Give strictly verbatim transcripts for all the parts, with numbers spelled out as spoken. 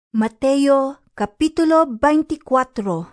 Mateo Kapitulo twenty-four.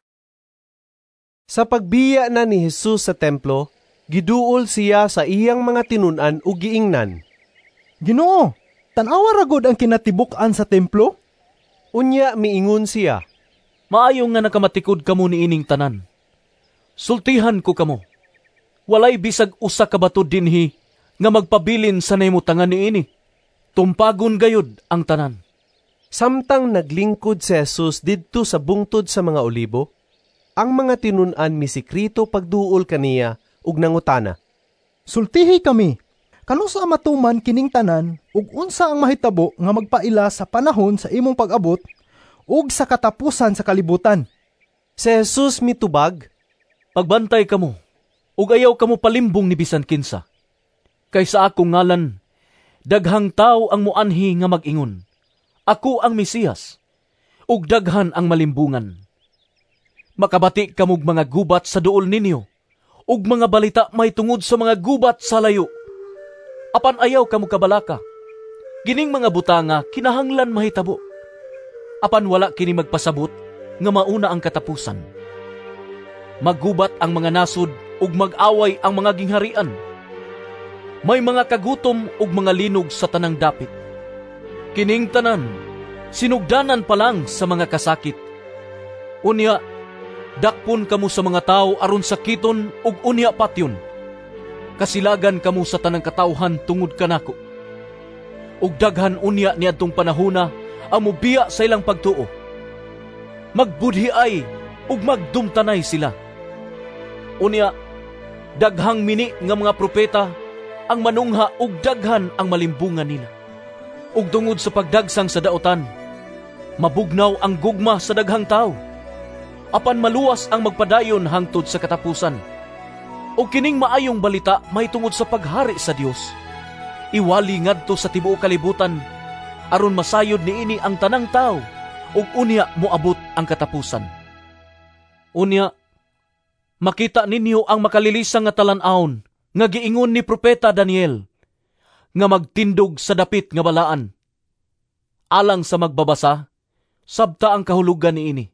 Sa pagbiya na ni Jesus sa templo, giduol siya sa iyang mga tinun-an ug giingnan. Ginoo, tan-awa ra gud ang kinatibuk-an sa templo? Unya miingon siya, Maayo nga nakamatikod kamo ni ining tanan. Sultihan ko kamo. Walay bisag usa ka bato dinhi nga magpabilin sa nahimutangan niini. Tumpagon gayud ang tanan. Samtang naglingkod si Jesus didto sa bungtod sa mga olibo, ang mga tinun-an misikrito pagduol kaniya ug nangutana. Sultihi kami, kano sa matuman kining tanan ug unsa ang mahitabo nga magpaila sa panahon sa imong pag-abot ug sa katapusan sa kalibutan? Si Jesus mitubag, Pagbantay kamo, ug ayaw kamo palimbong ni bisan kinsa. Kay sa akong ngalan, daghang tawo ang muanhi nga mag-ingon, Ako ang Mesiyas, ug daghan ang malimbungan. Makabati kamog mga gubat sa duol ninyo, ug mga balita may tungod sa mga gubat sa layo. Apan ayaw kamo kabalaka. Gining mga butanga kinahanglan mahitabo. Apan wala kini magpasabot nga mauna ang katapusan. Maggubat ang mga nasod ug mag-away ang mga gingharian. May mga kagutom ug mga linog sa tanang dapit. Kining tanan, sinugdanan pa lang sa mga kasakit. Unya, dakpon kamo sa mga tao aron sakiton ug unya patyon. Kasilagan kamo sa tanang katawhan tungod kanako. Ug daghan unya niadtong panahona ang mubiya sa ilang pagtuo. Magbudhiay ug magdumtanay sila. Unya, daghang mini nga mga propeta ang manungha ug daghan ang malimbungan nila. Ug tungod sa pagdagsang sa daotan, mabugnaw ang gugma sa daghang tao. Apan maluwas ang magpadayon hangtod sa katapusan. Ug kining maayong balita may tungod sa paghari sa Dios. Iwali ngadto sa tibuok kalibutan aron masayod niini ang tanang tao ug unya moabot ang katapusan. Unya, makita ninyo ang makalilisang nga talan-awon nga giingon ni propeta Daniel nga magtindog sa dapit nga balaan. Alang sa magbabasa, sabta ang kahulugan niini.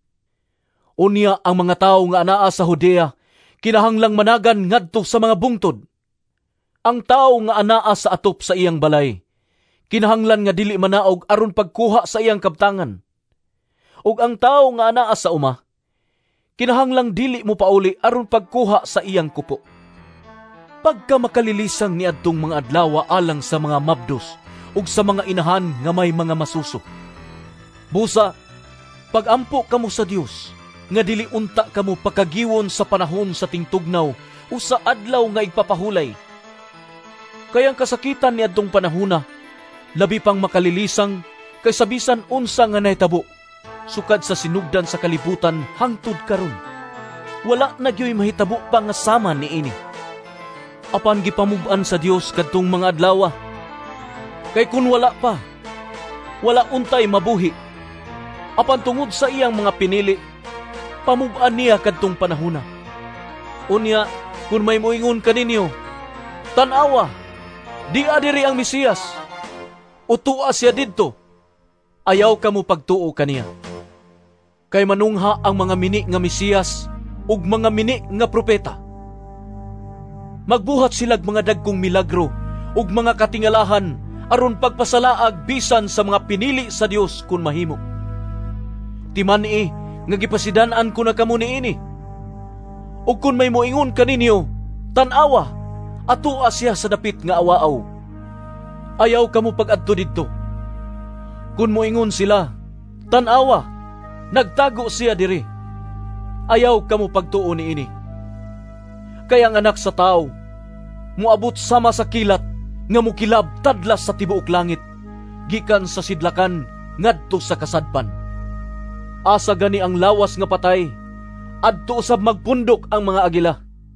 Unya ang mga tawo nga anaa sa Judea kinahanglang managan ngadto sa mga bungtod. Ang tawo nga anaa sa atop sa iyang balay kinahanglan nga dili manaog aron pagkuha sa iyang kabtangan. Ug ang tawo nga anaa sa uma kinahanglang dili mo pauli aron pagkuha sa iyang kupo. Pagka makalilisang ni adtong mga adlaw alang sa mga mabdos ug sa mga inahan nga may mga masuso. Busa, pagampo kamo sa Dios nga dili unta kamo pakagiwon sa panahon sa tingtugnaw o sa adlaw nga igpapahulay. Kayang kasakitan ni adtong panahona labi pang makalilisang kaysa bisan unsa nga nahitabo sukad sa sinugdan sa kalibutan hangtod karon. Wala na gyoy mahitabo pa nga sama niini. Apan gipamug-an sa Dios kadtong mga adlaw. Kay kun wala pa, wala untay mabuhi. Apan tungod sa iyang mga pinili, pamug-an niya kadtong panahona. Unya, kun may moingon kaninyo, tan-awa, di adiri ang Mesiyas, utua siya didto, ayaw kamo pagtuo kaniya. Kay manungha ang mga mini nga Mesiyas ug mga mini nga propeta. Magbuhat silag mga dagkong milagro ug mga katingalahan aron pagpasalaag bisan sa mga pinili sa Dios kun mahimo. Timani nga gipasidan-an ko na kamo niini. Ug kun may moingon kaninyo, tan-awa, atua siya sa dapit nga awaaw. Ayaw kamo pag-adto didto. Kun moingon sila, tan-awa, nagtago siya diri. Ayaw kamo pagtuo niini. Kaya ang anak sa tao, muabot sama sa kilat nga mukilab tadlas sa tibuok langit, gikan sa sidlakan ngadto sa kasadpan. Asa gani ang lawas nga patay, adto usab magpundok ang mga agila.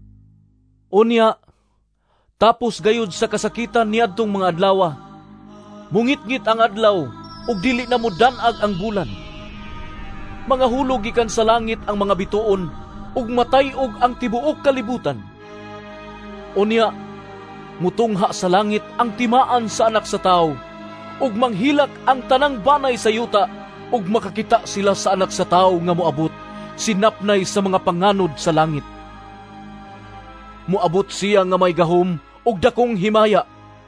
Unya, tapos gayud sa kasakitan ni adtong mga adlaw, mungit-ngit ang adlaw ug dili na mo danag ang bulan. Mga hulog gikan sa langit ang mga bituon ug matay-og ang tibuok kalibutan. Unya, mutungha sa langit ang timaan sa anak sa tao ug manghilak ang tanang banay sa yuta ug makakita sila sa anak sa tao nga moabot, sinapnay sa mga panganod sa langit. Moabot siya nga may gahom ug dakong himaya.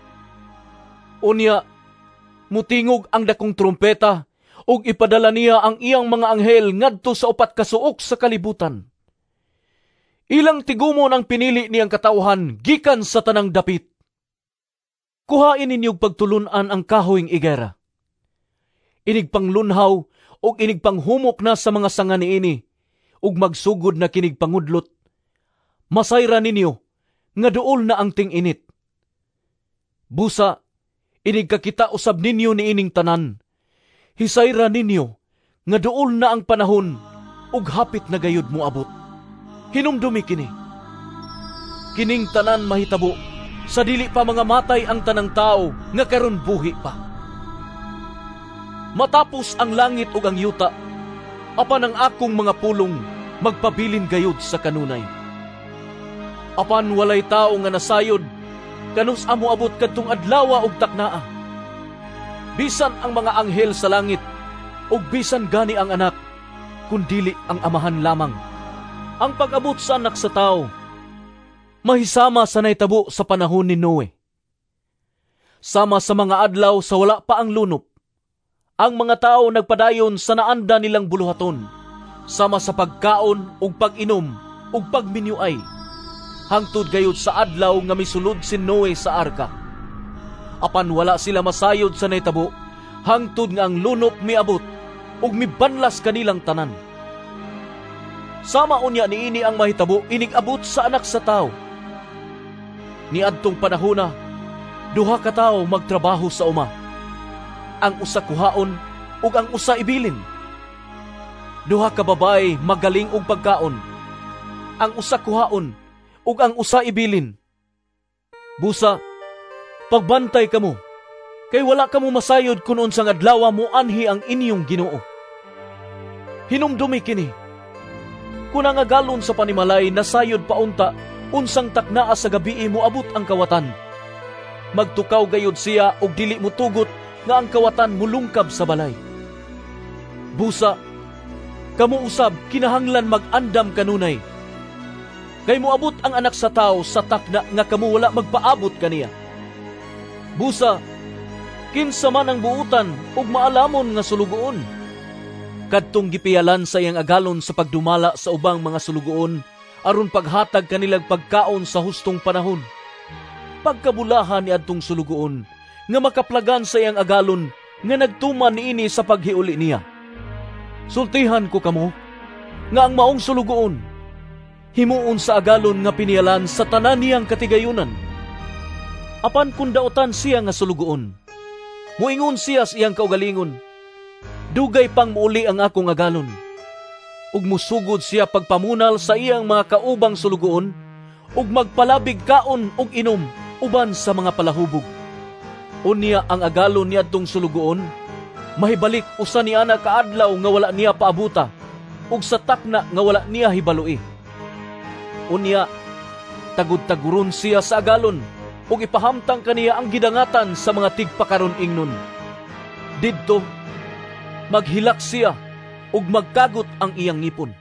Unya, mutingog ang dakong trumpeta ug ipadala niya ang iyang mga anghel ngadto sa upat ka suok sa kalibutan. Ilang tigumon ang pinili niyang katauhan gikan sa tanang dapit. Kuhain ninyog pagtulunan ang kahoyng igera. Inig panglunhaw ug inig panghumok na sa mga sanga niini ug magsugod na kinig pangudlot. Masayra ninyo nga duol na ang ting-init. Busa, inig kakita usab ninyo niining tanan. Hisayra ninyo nga duol na ang panahon ug hapit na gayud moabot. Hinumdumi kini. Kining tanan mahitabo sa dili pa mga matay ang tanang tao nga karon buhi pa. Matapos ang langit ug ang yuta, apan ang akong mga pulong magpabilin gayud sa kanunay. Apan walay tao nga nasayod, kanus amo abot kadtong adlaw ug taknaa. Bisan ang mga anghel sa langit, ug bisan gani ang anak, kundili ang amahan lamang. Ang pag-abot sa anak sa tao, mahisama sa naitabo sa panahon ni Noe. Sama sa mga adlaw sa wala pa ang lunop, ang mga tao nagpadayon sa naanda nilang buluhaton, sama sa pagkaon ug pag-inom ug pagminyuay, hangtod gayud sa adlaw nga misulod si Noe sa arka. Apan wala sila masayod sa naitabo, hangtod nga ang lunop miabot ug mibanlas kanilang tanan. Sama unya niini ang mahitabo inig-abot sa anak sa tao. Niadtong panahona, duha ka tawo magtrabaho sa uma. Ang usa kuhaon ug ang usa ibilin. Duha ka babae magaling og pagkaon. Ang usa kuhaon ug ang usa ibilin. Busa, pagbantay kamo, kay wala kamo masayod kun unsang adlaw mo anhi ang inyong Ginoo. Hinumdumi kini. Kung ang agalon sa panimalay nasayod paunta, unsang taknaa sa gabi mo abot ang kawatan. Magtukaw gayud siya og dili mo tugot nga ang kawatan mulungkab sa balay. Busa, kamo usab kinahanglan mag-andam kanunay. Kay moabot ang anak sa tao sa takna nga kamo wala magpaabot kaniya. Busa, kinsa man ang buutan ug maalamon nga sulugoon. Kadtong gipiyalan sa iyang agalon sa pagdumala sa ubang mga sulugoon aron paghatag kanilang pagkaon sa hustong panahon. Pagkabulahan ni adtong sulugoon nga makaplagan sa iyang agalon nga nagtuman niini sa paghiuli niya. Sultihan ko kamo nga ang maong sulugoon himuon sa agalon nga piniyalan sa tanan niyang katigayunan. Apan kung daotan siya nga sulugoon, muingon siya sa iyang kaugalingon, dugay pang muuli ang akong agalon. Ug musugod siya pagpamunal sa iyang mga kaubang sulugoon ug magpalabig kaon ug inom uban sa mga palahubog. Unya ang agalon niadtong sulugoon mahibalik usa niya na kaadlaw nga wala niya paabuta ug sa takna nga wala niya hibaloi. Unya tagud-taguron siya sa agalon ug ipahamtang kaniya ang gidangatan sa mga tigpakaron ingnon. Didto maghilak siya ug magkagot ang iyang ngipon.